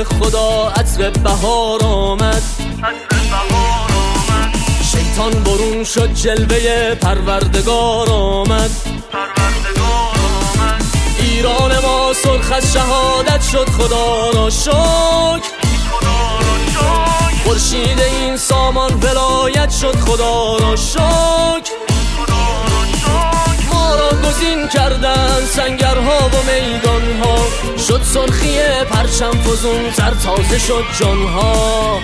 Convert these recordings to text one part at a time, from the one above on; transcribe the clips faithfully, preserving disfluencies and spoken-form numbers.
خدا عطر بهار آمد. شیطان برون شد جلوه پروردگار آمد. ایران ما سرخ از شهادت شد، خدا را شکر. خورشید این سامان ولایت شد، خدا را شکر. ما را گزین کردن سنگرها و میدانها، شد سرخی پرچم فزون تر، تازه شد جانها.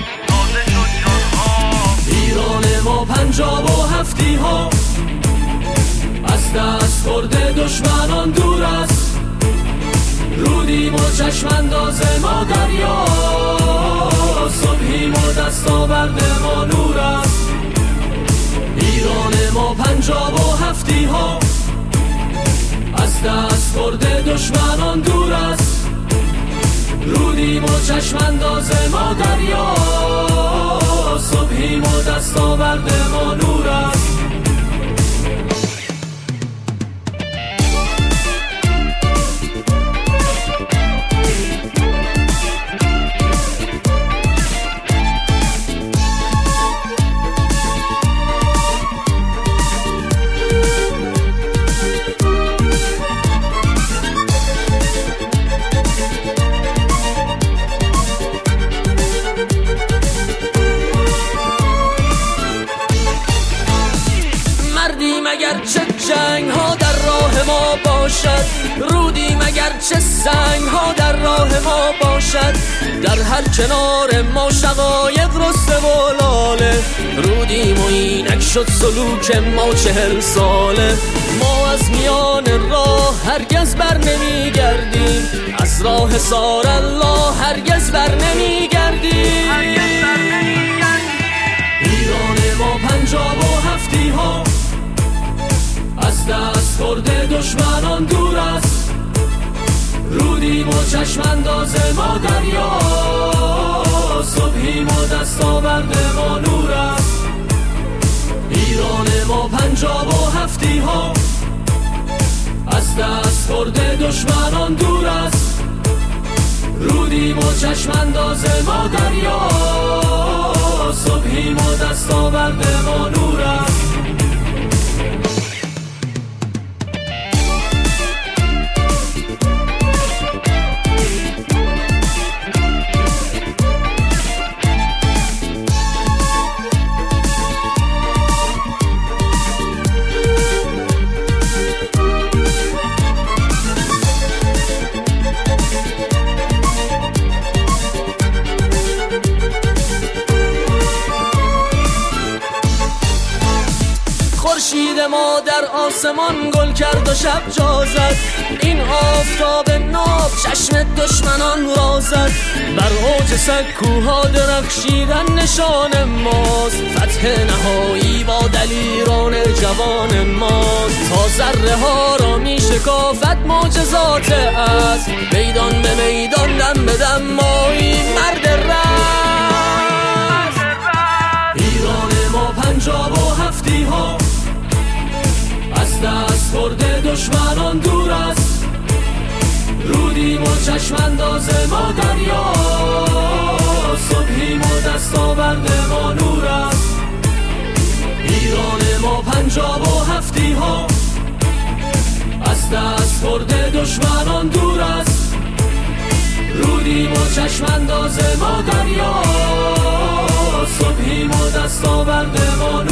ایران ما پنجاب و هفتی ها، از دست برده دشمنان دور است. رودیم و چشم انداز ما دریا، صبحیم و دستاورد ما نور است. ایران ما پنجاب و هفتی ها، از دست برده دشمنان دور است. رودیم و چشم انداز ما دریا، صبحیم و دستاورد ما نور است. مگر چه جنگ ها در راه ما باشد، رودیم اگر چه سنگ ها در راه ما باشد. در هر کنار ما شقایق رسته و لاله، رودیم و اینک شد سلوک ما چهل ساله. ما از میان راه هرگز بر نمی گردیم، از راه سار الله هرگز بر نمی گردیم. ایران ما پنجاب و هفتی ها، از دست برده دشمنان دور است. رودیم و چشم انداز ما دریا، صبحیم و دستاورد ما نور است. ایران ما پنجاب و هفتی ها، از دست برده دشمنان دور است. رودیم و چشم انداز ما دریا، صبحیم و دستاورد ما نور است. خورشید ما در آسمان گل کرد و شب جا زد. این آفتاب ناب چشم دشمنان را زد. بر اوج سکوها درخشیدن نشان ماست، فتح نهایی با دلیران جوان ماست. تا ذره ها را می شکافت معجزات است، میدان به میدان دم به دم مایی مرد رست. ایران ما پنجاب و هفتی ها، از دست برده دشمنان دور است. رودیم و چشم انداز ما دریا، صبحیم و دستاورد ما نور است. ایران ما پنجاب و هفتی ها، از دست برده دشمنان دور است. رودیم و چشم انداز ما دریا، صبحیم و دستاورد ما نور است.